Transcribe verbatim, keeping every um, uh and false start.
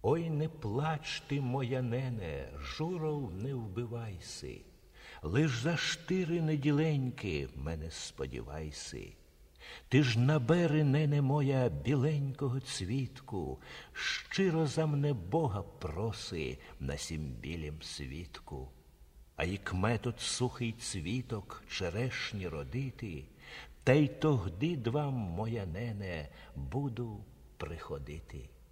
Ой, не плач ти, моя нене, журов не вбивайси, лиш за штири неділеньки мене сподівайси. Ти ж набери, нене моя, біленького цвітку, щиро за мене Бога проси на сім білім світку. А як метод сухий цвіток черешні родити, та й тогди вам, моя нене, буду приходити.